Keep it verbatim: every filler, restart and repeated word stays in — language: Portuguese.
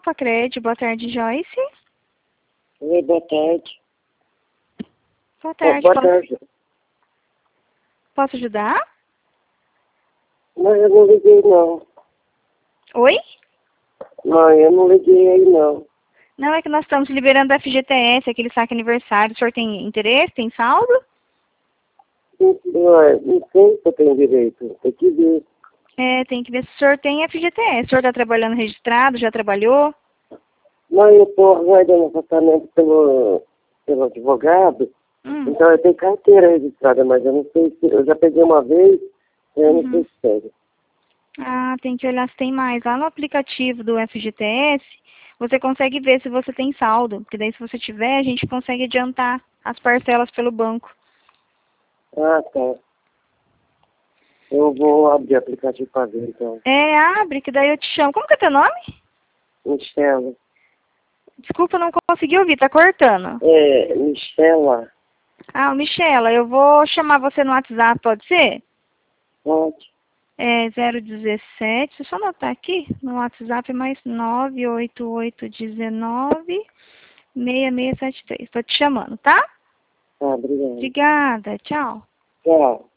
Pacred, boa tarde, Joyce. Oi, boa tarde. Boa tarde, Oh, boa posso, tarde. posso ajudar? Não, eu não liguei, não. Oi? Não, eu não liguei aí, não. Não, é que nós estamos liberando o F G T S, aquele saque aniversário. O senhor tem interesse, tem saldo? Não, é, não sei se eu tenho direito. Tem que ver. É, tem que ver se o senhor tem F G T S. O senhor está trabalhando registrado, já trabalhou? Não, eu estou aguardando afastamento pelo, pelo advogado. Hum. Então eu tenho carteira registrada, mas eu não sei se... Eu já peguei uma vez, eu não sei Uhum. se pega. Ah, tem que olhar se tem mais. Lá no aplicativo do F G T S, você consegue ver se você tem saldo. Porque daí se você tiver, a gente consegue adiantar as parcelas pelo banco. Ah, tá. Eu vou abrir o aplicativo para ver, então. É, abre, que daí eu te chamo. Como que é teu nome? Michela. Desculpa, eu não consegui ouvir, tá cortando. É, Michela. Ah, Michela, eu vou chamar você no WhatsApp, pode ser? Pode. É zero dezessete, deixa eu só anotar aqui, no WhatsApp mais nove oito oito um nove seis seis sete três. Tô te chamando, tá? Tá, obrigado. Obrigada, tchau. Tchau.